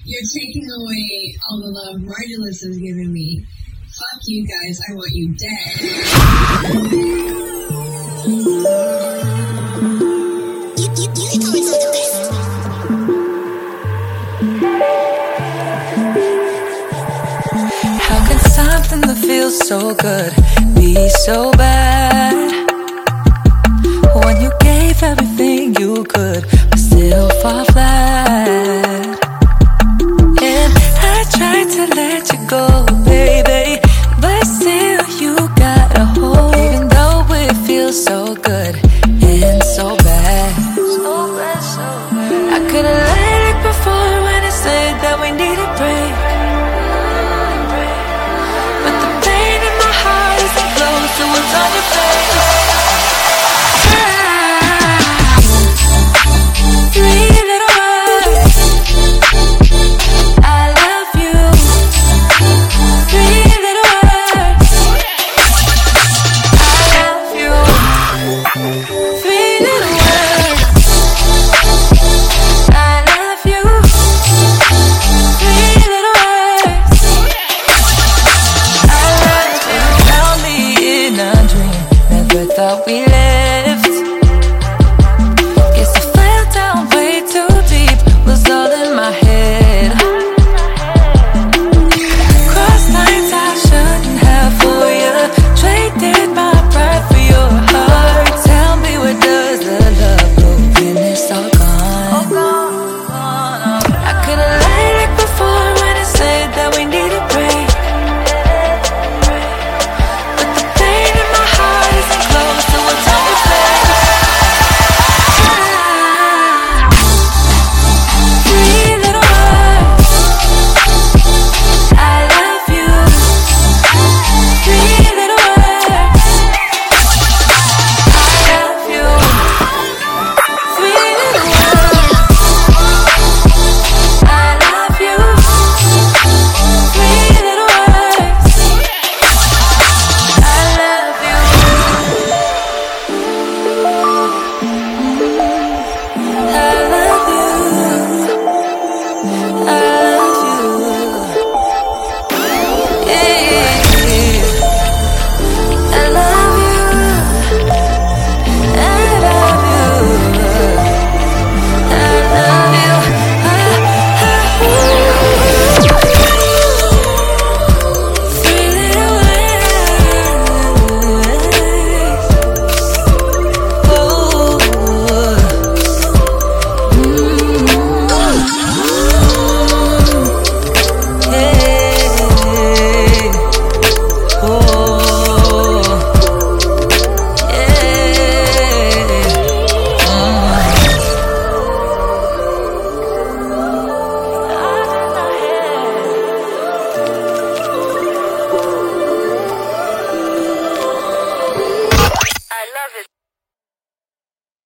You're taking away all the love Margulis has given me. Fuck you guys, I want you dead. How can something that feels so good be so bad? When you gave everything you could, but still fall flat. And I tried to let you go, baby, but still you got a hold. Even though it feels so good and so bad, I could've let it before when it said that we need a break. But the pain in my heart isn't close to what's on your face. Thought we left. Guess I fell down way too deep. Was all in my head. Crossed lines I shouldn't have for you. Traded my pride for your heart. Tell me, where does the love go when it's all gone? I could've let it before when it said that we need a break. I